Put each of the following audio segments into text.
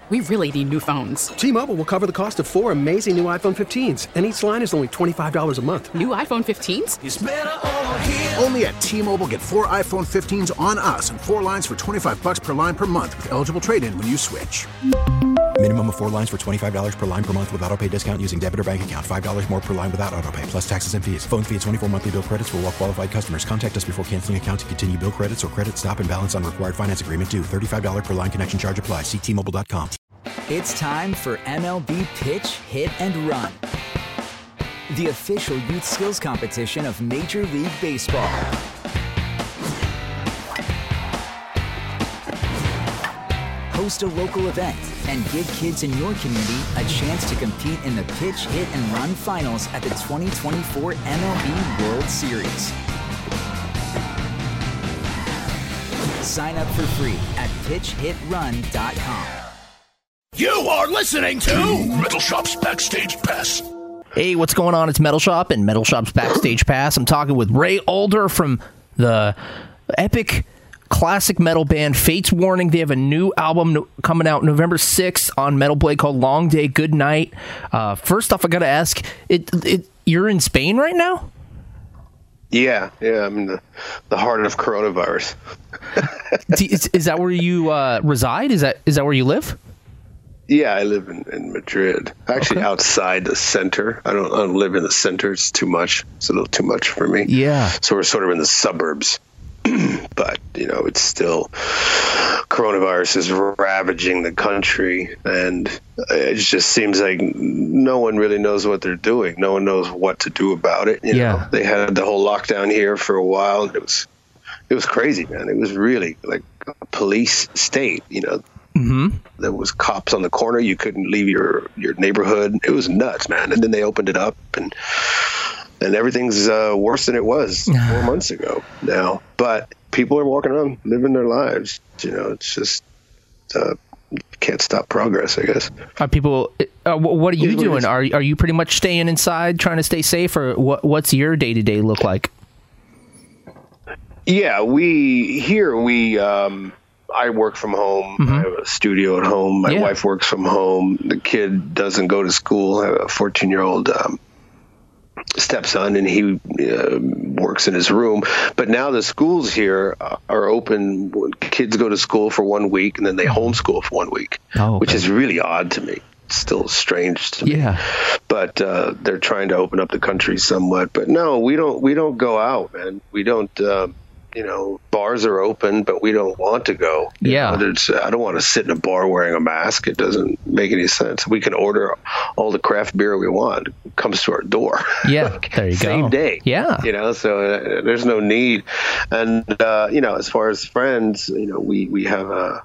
We really need new phones. T-Mobile will cover the cost of 4 amazing new iPhone 15s, and each line is only $25 a month. New iPhone 15s? It's better over here. Only at T-Mobile, get 4 iPhone 15s on us and 4 lines for $25 per line per month with eligible trade-in when you switch. Minimum of 4 lines for $25 per line per month with autopay discount using debit or bank account. $5 more per line without autopay, plus taxes and fees. Phone fee at 24 monthly bill credits for well-qualified customers. Contact us before canceling account to continue bill credits or credit stop and balance on required finance agreement due. $35 per line connection charge applies. See T-Mobile.com. It's time for MLB Pitch, Hit, and Run, the official youth skills competition of Major League Baseball. Host a local event and give kids in your community a chance to compete in the Pitch, Hit, and Run finals at the 2024 MLB World Series. Sign up for free at pitchhitrun.com. You are listening to Metal Shop's Backstage Pass. Hey, what's going on? It's Metal Shop and Metal Shop's Backstage Pass. I'm talking with Ray Alder from the epic classic metal band Fates Warning. They have a new album coming out November 6th on Metal Blade called Long Day, Good Night. First off, I got to ask, you're in Spain right now? Yeah, I'm in the heart of coronavirus. Is that where you reside? Is that where you live? Yeah, I live in Madrid. Actually, outside the center. I don't live in the center. It's too much. It's a little too much for me. Yeah. So we're sort of in the suburbs. But, it's still, coronavirus is ravaging the country. And it just seems like no one really knows what they're doing. No one knows what to do about it. You know? They had the whole lockdown here for a while. And it was crazy, man. It was really like a police state, Mm-hmm. There was cops on the corner. You couldn't leave your neighborhood. It was nuts, man. And then they opened it up, and everything's worse than it was 4 months ago now. But people are walking around, living their lives. It's just can't stop progress, I guess. Are people? What are you doing? Are you pretty much staying inside, trying to stay safe, or what's your day-to-day look like? Yeah, I work from home. Mm-hmm. I have a studio at home. My wife works from home. The kid doesn't go to school. I have a 14-year-old stepson, and he works in his room. But now the schools here are open. Kids go to school for 1 week, and then they homeschool for 1 week, which is really odd to me. It's still strange to me. Yeah. But they're trying to open up the country somewhat. But no, we don't go out, man. We don't. Bars are open, but we don't want to go. I don't want to sit in a bar wearing a mask. It doesn't make any sense. We can order all the craft beer we want. It comes to our door. Yeah, there you go. Same day. Yeah. So there's no need. And, as far as friends, we have a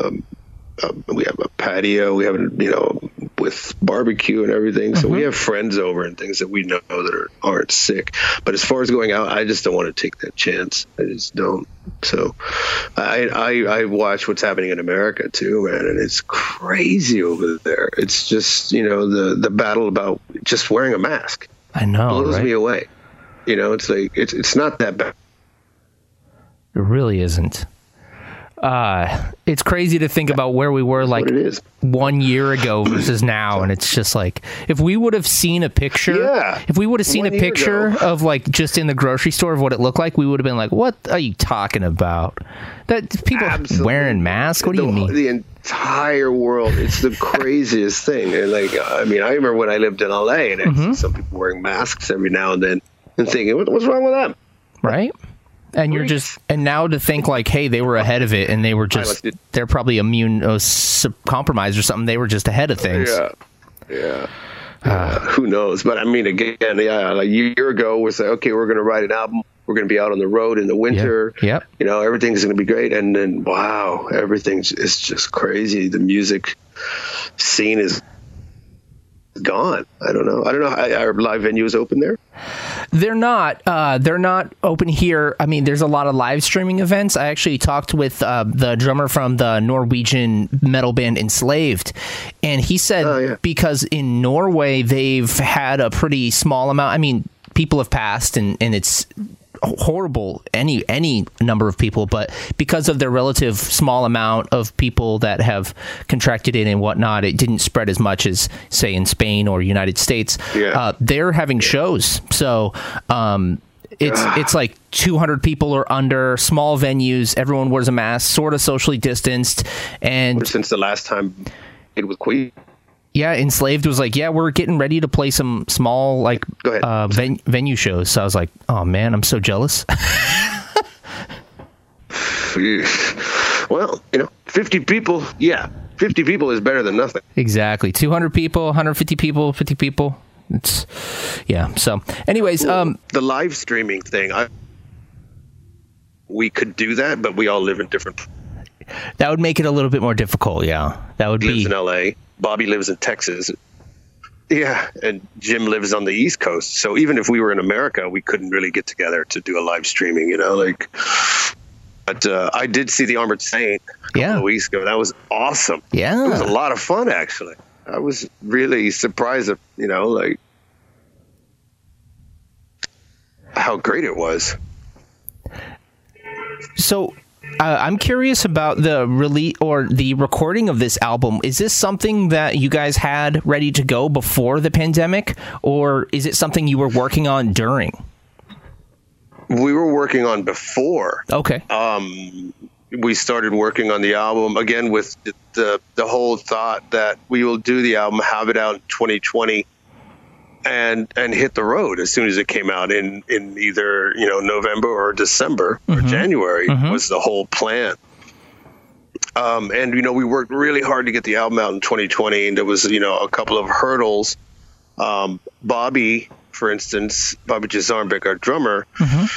patio. We have with barbecue and everything. So we have friends over and things that we know that aren't sick. But as far as going out, I just don't want to take that chance. I just don't. So I watch what's happening in America too, man, and it's crazy over there. It's just the battle about just wearing a mask. I know, blows right? me away. It's like it's not that bad. It really isn't. It's crazy to think about where we were like 1 year ago versus now, and it's just like if we would have seen a picture, of like just in the grocery store of what it looked like, we would have been like, "What are you talking about? That people wearing masks? What do you mean?" The entire world, it's the craziest thing. And I remember when I lived in LA, and I see some people wearing masks every now and then, and thinking, "What's wrong with them?" Right. And now to think like, hey, they were ahead of it, and they're probably immune compromised or something. They were just ahead of things. Yeah. Who knows? But again, like a year ago, we said, okay, we're going to write an album. We're going to be out on the road in the winter. Yep. Everything's going to be great. And then, wow, everything is just crazy. The music scene is gone. I don't know. Are live venues open there? They're not open here. There's a lot of live streaming events. I actually talked with the drummer from the Norwegian metal band Enslaved, and he said because in Norway they've had a pretty small amount. People have passed, and it's horrible, any number of people, but because of their relative small amount of people that have contracted it and whatnot, it didn't spread as much as, say, in Spain or United States. They're having shows. So it's like 200 people or under, small venues, everyone wears a mask, sort of socially distanced. And since the last time it was Queen. Yeah, Enslaved was like, we're getting ready to play some small like venue shows. So I was like, oh man, I'm so jealous. Well, 50 people. Yeah, 50 people is better than nothing. Exactly. 200 people, 150 people, 50 people. It's So, anyways, the live streaming thing, we could do that, but we all live in different. That would make it a little bit more difficult. Yeah, that would lives in L.A. Bobby lives in Texas. Yeah, and Jim lives on the East Coast. So even if we were in America, we couldn't really get together to do a live streaming. But I did see the Armored Saint a couple of weeks ago. That was awesome. Yeah, it was a lot of fun actually. I was really surprised at how great it was. So. I'm curious about the release or the recording of this album. Is this something that you guys had ready to go before the pandemic, or is it something you were working on during? We were working on before. Okay. We started working on the album again with the whole thought that we will do the album, have it out in 2020. And hit the road as soon as it came out in either November or December or January was the whole plan. And we worked really hard to get the album out in 2020, and there was a couple of hurdles. Bobby, for instance, Bobby Jazarmbek, our drummer,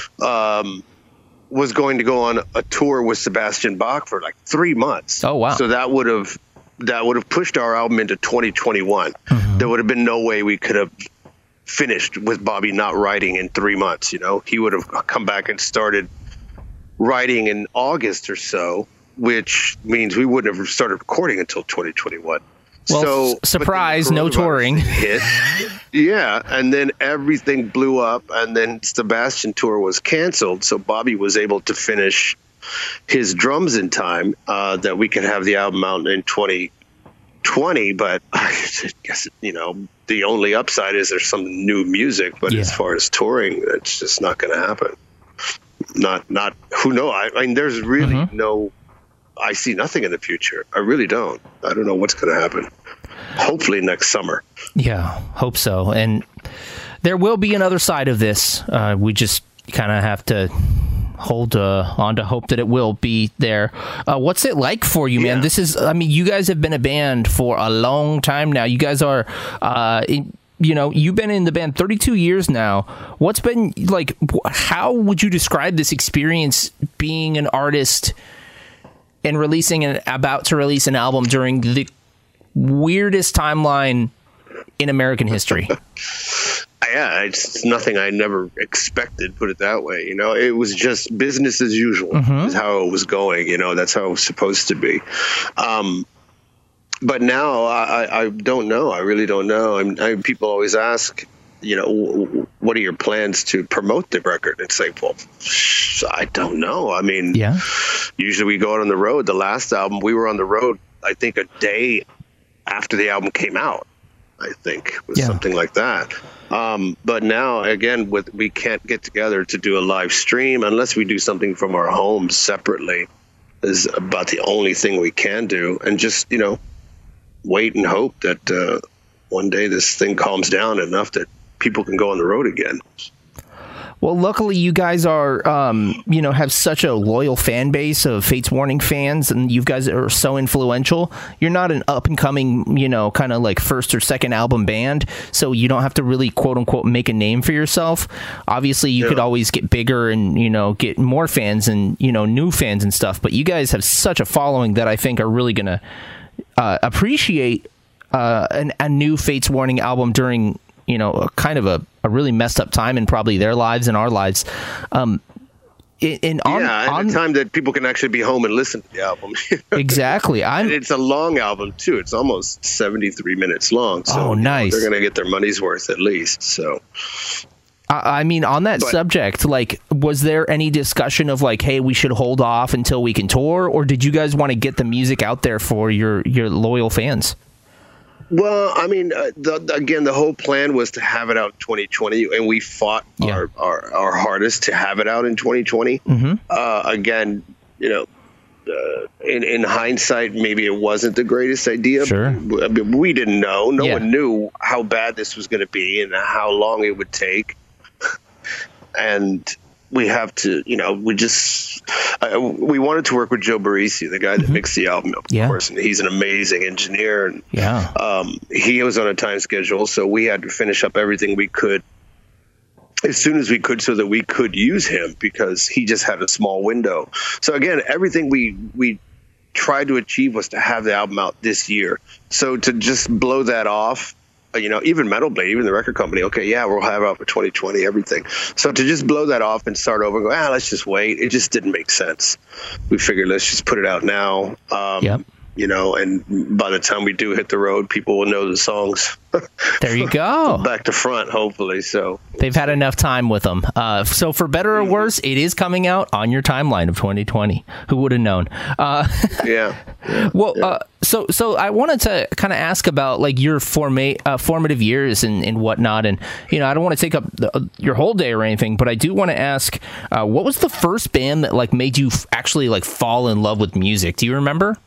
was going to go on a tour with Sebastian Bach for like 3 months. Oh wow! So that would have pushed our album into 2021. There would have been no way we could have finished with Bobby not writing in 3 months. He would have come back and started writing in August or so, which means we wouldn't have started recording until 2021. Well, so surprise, no touring. Hit. Yeah, and then everything blew up, and then Sebastian tour was canceled, so Bobby was able to finish his drums in time that we could have the album out in 2020. But I guess the only upside is there's some new music, but as far as touring, it's just not going to happen. Not who knows. I mean, there's really no. I see nothing in the future. I really don't. I don't know what's going to happen. Hopefully next summer. Yeah, hope so. And there will be another side of this. We just kind of have to hold on to hope that it will be there. What's it like for you, man? This is, you guys have been a band for a long time now. You guys are, you've been in the band 32 years now. What's been like, how would you describe this experience being an artist and about to release an album during the weirdest timeline in American history? Yeah, it's nothing I never expected, put it that way. It was just business as usual is how it was going. That's how it was supposed to be. But now I don't know. I really don't know. People always ask, what are your plans to promote the record? It's like, well, I don't know. I mean, usually we go out on the road. The last album, we were on the road, I think, a day after the album came out. I think was something like that. But now, again, we can't get together to do a live stream unless we do something from our homes separately. Is about the only thing we can do, and just wait and hope that one day this thing calms down enough that people can go on the road again. Well, luckily you guys are, have such a loyal fan base of Fates Warning fans, and you guys are so influential. You're not an up and coming, kind of like first or second album band, so you don't have to really quote unquote make a name for yourself. Obviously, you could always get bigger and get more fans and new fans and stuff. But you guys have such a following that I think are really gonna appreciate a new Fates Warning album during kind of a really messed up time in probably their lives and our lives. On a time that people can actually be home and listen to the album. Exactly. And it's a long album too. It's almost 73 minutes long. So nice. They're going to get their money's worth at least. So I mean, on that subject, like, was there any discussion of like, hey, we should hold off until we can tour, or did you guys want to get the music out there for your loyal fans? Well, I mean, the whole plan was to have it out in 2020, and we fought our hardest to have it out in 2020. Again, you know, in hindsight, maybe it wasn't the greatest idea. Sure. I mean, we didn't know. No one knew how bad this was going to be and how long it would take. And we have to, you know, we wanted to work with Joe Barresi, the guy that mixed the album, of course, and he's an amazing engineer. And he was on a time schedule, so we had to finish up everything we could as soon as we could so that we could use him, because he just had a small window. So again, everything we tried to achieve was to have the album out this year. So to just blow that off, you know, even Metal Blade, even the record company, okay, yeah, we'll have it out for 2020, everything. So to just blow that off and start over and go, let's just wait, it just didn't make sense. We figured, let's just put it out now. You know, and by the time we do hit the road, people will know the songs. There you go. Back to front, hopefully. So they've had enough time with them. So for better or worse, it is coming out on your timeline of 2020. Who would have known? So I wanted to kind of ask about like your formative years and whatnot. And, you know, I don't want to take up your whole day or anything, but I do want to ask, what was the first band that like made you actually like fall in love with music? Do you remember?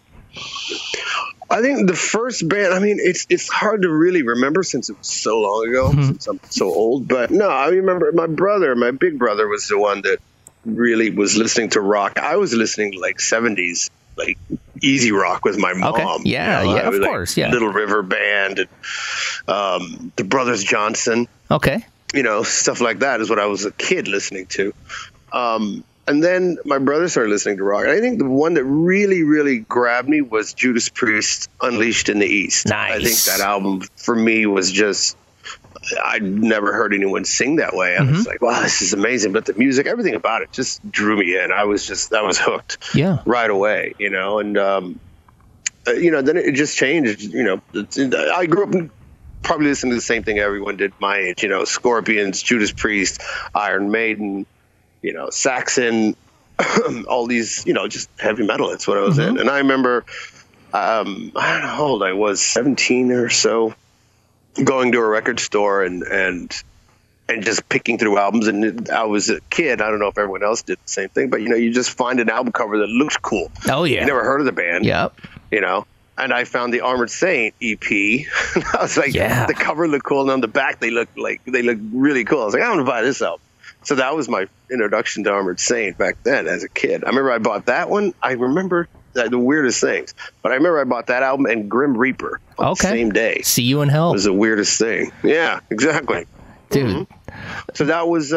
I think the first band, I mean, it's hard to really remember since it was so long ago, since I'm so old. But no, I remember my big brother was the one that really was listening to rock. I was listening to like 70s, like easy rock with my mom. Okay. Yeah, you know, of course. Yeah. Little River Band and the Brothers Johnson. Okay. You know, stuff like that is what I was a kid listening to. And then my brother started listening to rock. And I think the one that really, really grabbed me was Judas Priest, Unleashed in the East. Nice. I think that album for me was just, I'd never heard anyone sing that way. I was like, wow, this is amazing. But the music, everything about it just drew me in. I was hooked right away, you know. And, you know, then it just changed. You know, I grew up probably listening to the same thing everyone did my age, you know, Scorpions, Judas Priest, Iron Maiden, you know, Saxon, all these, you know, just heavy metal. That's what I was in. And I remember, I don't know how old I was, 17 or so, going to a record store and just picking through albums. And I was a kid. I don't know if everyone else did the same thing, but, you know, you just find an album cover that looks cool. Oh, yeah. You never heard of the band. Yep. You know, and I found the Armored Saint EP. And I was like, the cover looked cool. And on the back, they looked really cool. I was like, I'm going to buy this album. So that was my introduction to Armored Saint back then as a kid. I remember I bought that one. I remember the weirdest things. But I remember I bought that album and Grim Reaper on the same day. See You in Hell. It was the weirdest thing. Yeah, exactly. Dude. So that was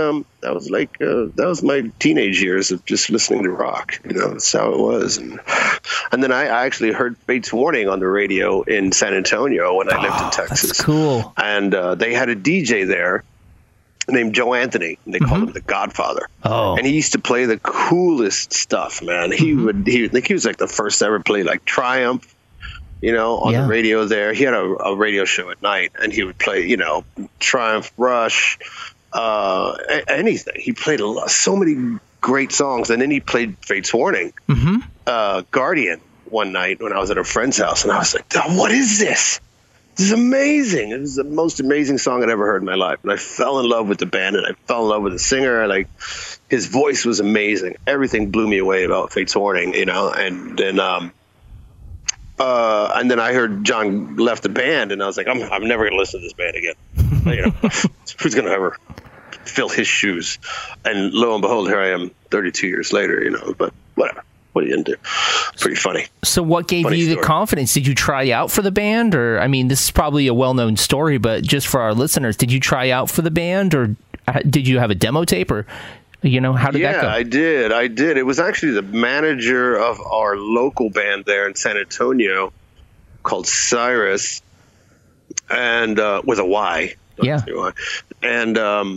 my teenage years of just listening to rock. You know, that's how it was. And then I actually heard Fates Warning on the radio in San Antonio when I lived in Texas. That's cool. And they had a DJ there named Joe Anthony, and they called him the Godfather. Oh. And he used to play the coolest stuff, man. He was like the first to ever play like Triumph, you know, on the radio there. He had a radio show at night, and he would play, you know, Triumph, Rush, anything. He played so many great songs, and then he played Fates Warning, Guardian, one night when I was at a friend's house, and I was like, what is this? This is amazing. It was the most amazing song I'd ever heard in my life. And I fell in love with the band, and I fell in love with the singer. Like, his voice was amazing. Everything blew me away about Fates Warning, you know. And then I heard John left the band, and I was like, I'm never going to listen to this band again. You know, who's going to ever fill his shoes? And lo and behold, here I am 32 years later, you know, but whatever. What are you into? Pretty funny. So what gave you the confidence? Did you try out for the band? Or, I mean, this is probably a well-known story, but just for our listeners, did you try out for the band, or did you have a demo tape, or, you know, how did that go? Yeah, I did. It was actually the manager of our local band there in San Antonio called Cyrus, and with a Y. Yeah. And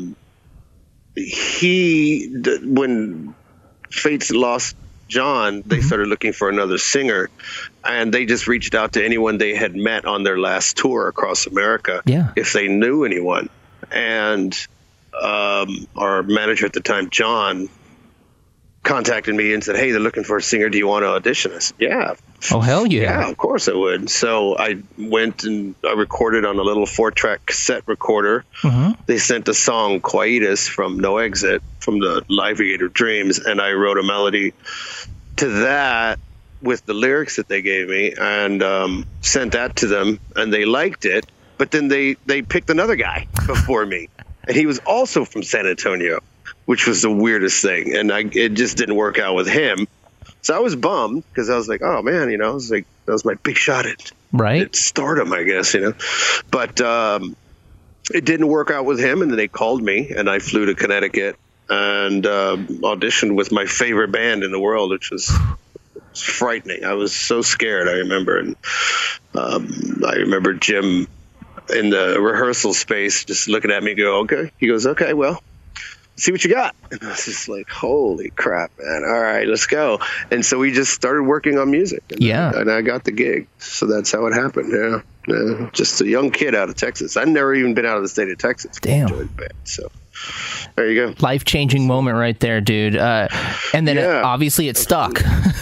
when Fates lost John, they started looking for another singer, and they just reached out to anyone they had met on their last tour across America if they knew anyone. And our manager at the time, John, contacted me and said, "Hey, they're looking for a singer. Do you want to audition?" I said, "Yeah." Oh, hell yeah. Yeah, of course I would. So I went and I recorded on a little 4-track cassette recorder. They sent a song, Quietus, from No Exit, from the Live Aviator Dreams, and I wrote a melody to that with the lyrics that they gave me, and sent that to them, and they liked it. But then they picked another guy before me, and he was also from San Antonio, which was the weirdest thing. And it just didn't work out with him. So I was bummed because I was like, oh, man, I was like, that was my big shot at stardom, I guess, But it didn't work out with him. And then they called me, and I flew to Connecticut and auditioned with my favorite band in the world, which was frightening. I was so scared, I remember. And I remember Jim in the rehearsal space just looking at me and go, okay. He goes, okay, well, see what you got. And I was just like, holy crap, man. All right, let's go. And so we just started working on music. And I got the gig. So that's how it happened. Yeah. Just a young kid out of Texas. I'd never even been out of the state of Texas. Damn. Enjoyed the band. So there you go. Life-changing moment right there, dude. And then obviously it stuck.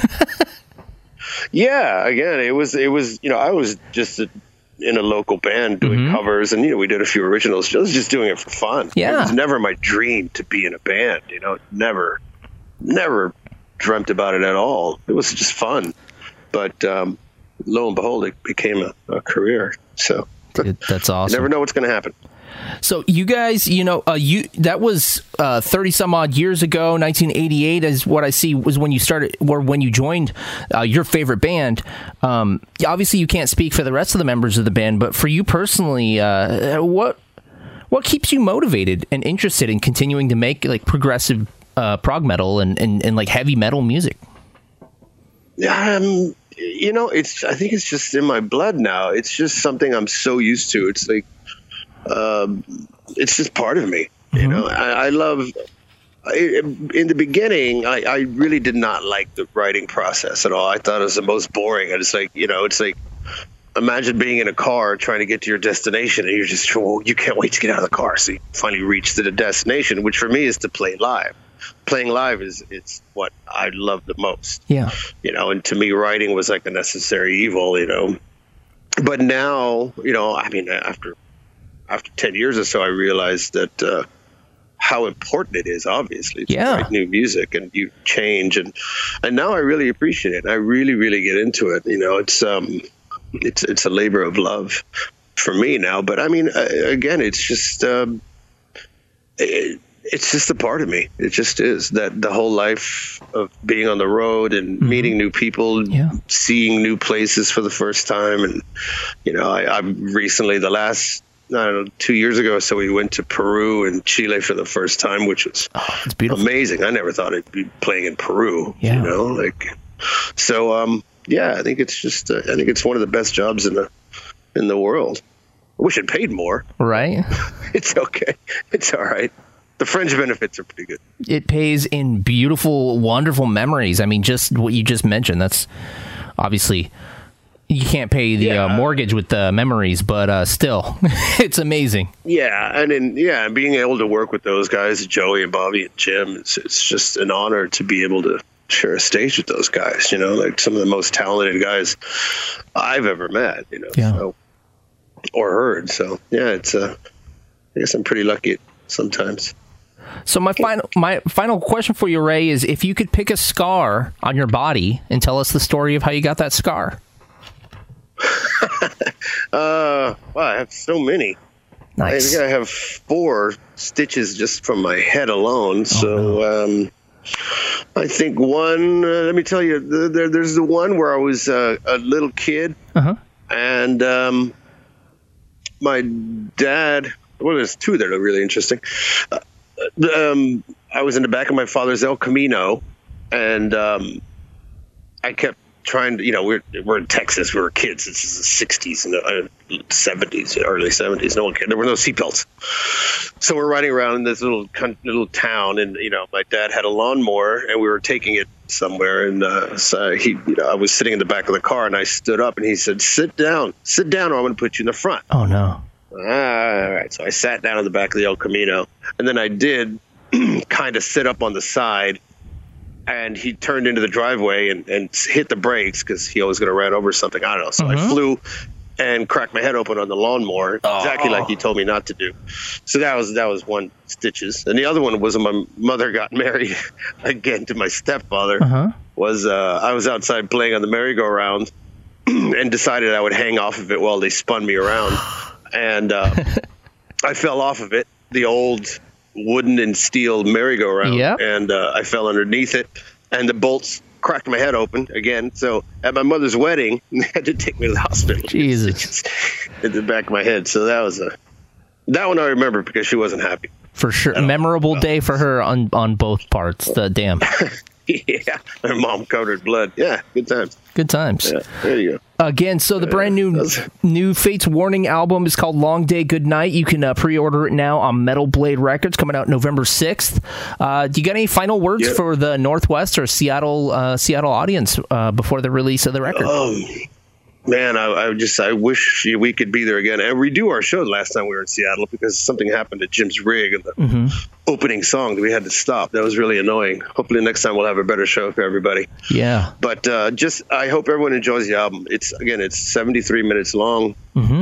Yeah. Again, it was, I was just in a local band doing covers, and we did a few originals. I was just doing it for fun. It was never my dream to be in a band. Never dreamt about it at all. It was just fun, but lo and behold, it became a career. So dude, that's awesome. You never know what's going to happen. So you guys, that was 30 some odd years ago. 1988 is what I see was when you started, or when you joined your favorite band. Obviously, you can't speak for the rest of the members of the band, but for you personally, what keeps you motivated and interested in continuing to make like progressive prog metal and like heavy metal music? I think it's just in my blood now. It's just something I'm so used to. It's like, it's just part of me. I love, in the beginning, I really did not like the writing process at all. I thought it was the most boring. And it's like, it's like, imagine being in a car trying to get to your destination, and you're just, you can't wait to get out of the car. So you finally reach to the destination, which for me is to play live. Playing live it's what I love the most. Yeah. And to me, writing was like a necessary evil, but now, after 10 years or so, I realized that how important it is, obviously, to write new music, and you change. And now I really appreciate it. I really, really get into it. It's a labor of love for me now. But I mean, again, it's just it's just a part of me. It just is, that the whole life of being on the road and meeting new people, seeing new places for the first time. And, I recently, the last, 2 years ago, so we went to Peru and Chile for the first time, which was amazing. I never thought I'd be playing in Peru, so, I think it's just, I think it's one of the best jobs in the world. I wish it paid more. Right. It's okay. It's all right. The fringe benefits are pretty good. It pays in beautiful, wonderful memories. I mean, just what you just mentioned, that's obviously, you can't pay the mortgage with the memories, but still, it's amazing. Yeah, and then being able to work with those guys, Joey and Bobby and Jim, it's just an honor to be able to share a stage with those guys. Like some of the most talented guys I've ever met. Or heard. So it's I guess I'm pretty lucky sometimes. So my final question for you, Ray, is if you could pick a scar on your body and tell us the story of how you got that scar. Wow, I have so many. Nice. I think I have 4 stitches just from my head alone. I think one, let me tell you, there's the one where I was a little kid, and my dad, well, there's 2 that are really interesting. I was in the back of my father's El Camino, and I kept trying to, we're in Texas, we were kids. This is the 60s and 70s, early 70s. No one cared. There were no seatbelts. So we're riding around in this little town, and my dad had a lawnmower, and we were taking it somewhere. And so I was sitting in the back of the car, and I stood up, and he said, "Sit down, or I'm going to put you in the front." Oh no! All right. So I sat down in the back of the El Camino, and then I did kind of sit up on the side, and he turned into the driveway and hit the brakes because he was going to run over something. I don't know. So I flew and cracked my head open on the lawnmower, exactly like he told me not to do. So that was one stitches. And the other one was when my mother got married again to my stepfather. I was outside playing on the merry-go-round and decided I would hang off of it while they spun me around. And I fell off of it, the old wooden and steel merry-go-round, and I fell underneath it, and the bolts cracked my head open again. So at my mother's wedding, they had to take me to the hospital. Jesus. In the back of my head. So that one I remember because she wasn't happy. For sure. Memorable day for her on both parts. The damn. Yeah. Her mom covered in blood. Yeah. Good times. Good times. Yeah, there you go. Again, so the brand new Fates Warning album is called Long Day, Good Night. You can pre-order it now on Metal Blade Records, coming out November 6th. Do you got any final words for the Northwest or Seattle audience before the release of the record? Man, I wish we could be there again and redo our show last time we were in Seattle because something happened at Jim's Rig and the opening song that we had to stop. That was really annoying. Hopefully next time we'll have a better show for everybody. Yeah. But I hope everyone enjoys the album. It's 73 minutes long.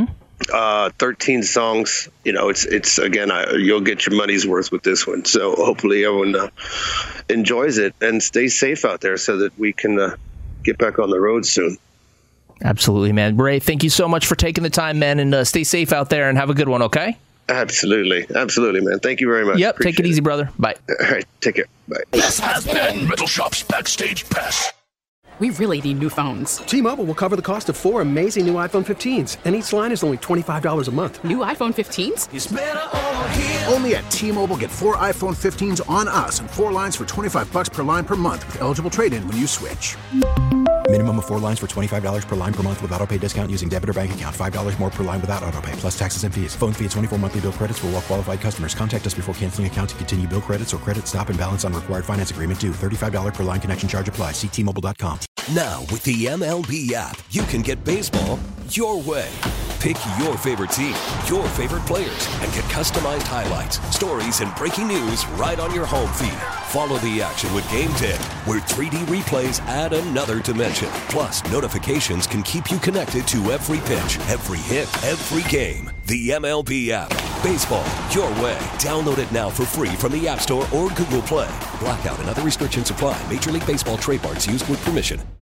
13 songs. You know, it's again, you'll get your money's worth with this one. So hopefully everyone enjoys it and stays safe out there so that we can get back on the road soon. Absolutely, man. Ray, thank you so much for taking the time, man, and stay safe out there and have a good one, okay? Absolutely, man. Thank you very much. Yep, take it easy, brother. Bye. All right, take care. Bye. This has been Metal Shop's Backstage Pass. We really need new phones. T-Mobile will cover the cost of 4 amazing new iPhone 15s, and each line is only $25 a month. New iPhone 15s? It's better over here. Only at T-Mobile, get 4 iPhone 15s on us and 4 lines for $25 per line per month with eligible trade-in when you switch. Minimum of 4 lines for $25 per line per month with auto-pay discount using debit or bank account. $5 more per line without auto-pay, plus taxes and fees. Phone fee at 24 monthly bill credits for well-qualified customers. Contact us before canceling account to continue bill credits or credit stop and balance on required finance agreement due. $35 per line connection charge applies. See T-Mobile.com. Now, with the MLB app, you can get baseball your way. Pick your favorite team, your favorite players, and get customized highlights, stories, and breaking news right on your home feed. Follow the action with Game 10, where 3D replays add another dimension. Plus, notifications can keep you connected to every pitch, every hit, every game. The MLB app. Baseball your way. Download it now for free from the App Store or Google Play. Blackout and other restrictions apply. Major League Baseball trademarks used with permission.